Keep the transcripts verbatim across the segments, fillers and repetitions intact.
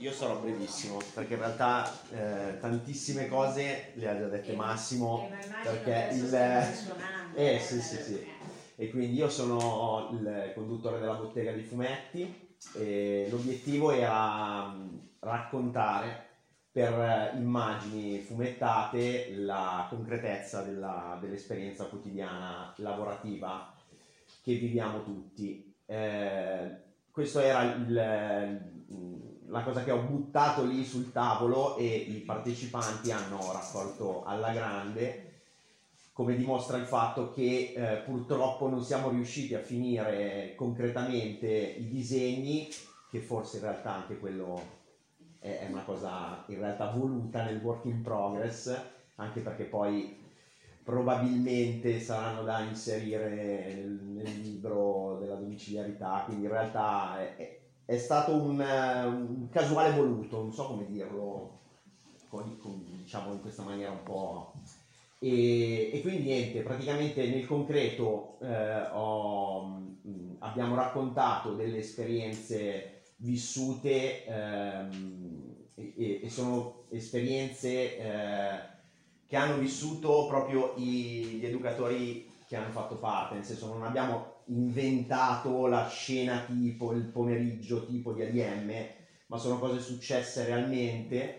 io sarò brevissimo perché in realtà eh, tantissime cose le ha già dette Massimo, perché il eh sì sì sì e quindi io sono il conduttore della bottega di fumetti e l'obiettivo era raccontare per immagini fumettate la concretezza della, dell'esperienza quotidiana lavorativa che viviamo tutti. Eh, questo era il, la cosa che ho buttato lì sul tavolo e i partecipanti hanno raccolto alla grande, come dimostra il fatto che eh, purtroppo non siamo riusciti a finire concretamente i disegni, che forse in realtà anche quello è, è una cosa in realtà voluta nel work in progress, anche perché poi probabilmente saranno da inserire nel, nel libro della domiciliarità, quindi in realtà è, è stato un, un casuale voluto, non so come dirlo, con, con, diciamo in questa maniera un po'. E, e quindi niente, praticamente nel concreto eh, ho, mh, abbiamo raccontato delle esperienze vissute ehm, e, e sono esperienze eh, che hanno vissuto proprio i, gli educatori che hanno fatto parte, nel senso non abbiamo inventato la scena tipo, il pomeriggio tipo di A D M, ma sono cose successe realmente.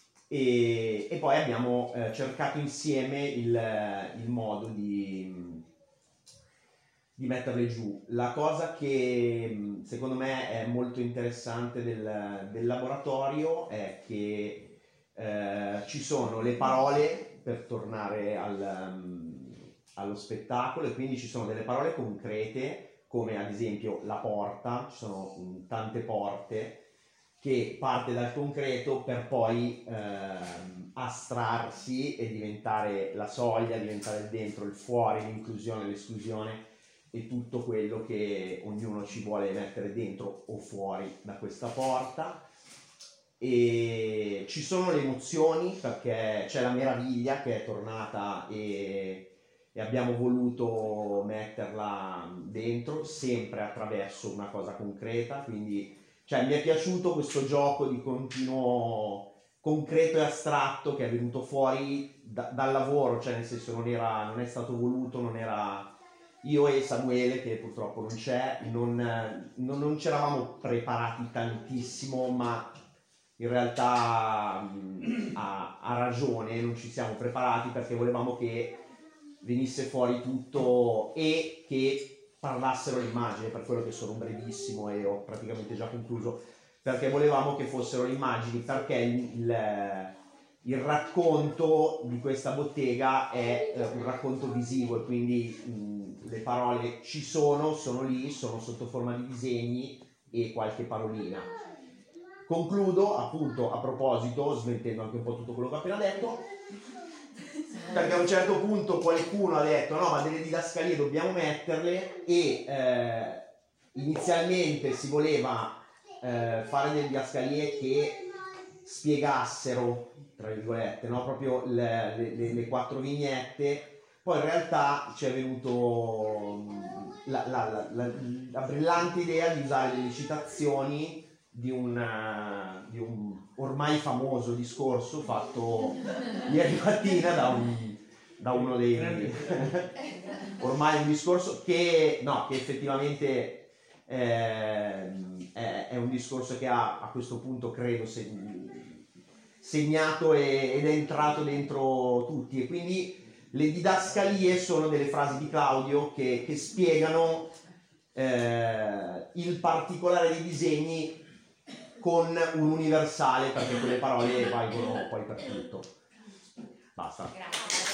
E, e poi abbiamo eh, cercato insieme il, il modo di, di metterle giù. La cosa che secondo me è molto interessante del, del laboratorio è che eh, ci sono le parole per tornare al, um, allo spettacolo, e quindi ci sono delle parole concrete come ad esempio la porta, ci sono um, tante porte, che parte dal concreto per poi ehm, astrarsi e diventare la soglia, diventare il dentro, il fuori, l'inclusione, l'esclusione e tutto quello che ognuno ci vuole mettere dentro o fuori da questa porta. E ci sono le emozioni, perché c'è la meraviglia che è tornata e, e abbiamo voluto metterla dentro, sempre attraverso una cosa concreta, quindi cioè mi è piaciuto questo gioco di continuo concreto e astratto che è venuto fuori da, dal lavoro, cioè nel senso non, era, non è stato voluto, non era io e Samuele, che purtroppo non c'è, non, non, non ci eravamo preparati tantissimo, ma in realtà mh, ha, ha ragione, non ci siamo preparati perché volevamo che venisse fuori tutto e che parlassero l'immagine, per quello che sono brevissimo e ho praticamente già concluso, perché volevamo che fossero le immagini, perché il, il, il racconto di questa bottega è eh, un racconto visivo e quindi mh, le parole ci sono, sono lì, sono sotto forma di disegni e qualche parolina. Concludo appunto a proposito, smettendo anche un po' tutto quello che ho appena detto, perché a un certo punto qualcuno ha detto no, ma delle didascalie dobbiamo metterle, e eh, inizialmente si voleva eh, fare delle didascalie che spiegassero, tra virgolette, no? Proprio le, le, le quattro vignette. Poi in realtà ci è venuto la, la, la, la, la brillante idea di usare delle citazioni di un, di un ormai famoso discorso fatto ieri mattina da, un, da uno dei ormai un discorso che, no, che effettivamente eh, è, è un discorso che ha a questo punto credo segnato e, ed è entrato dentro tutti, e quindi le didascalie sono delle frasi di Claudio che, che spiegano eh, il particolare dei disegni con un universale, perché quelle parole valgono poi per tutto. Basta. Grazie.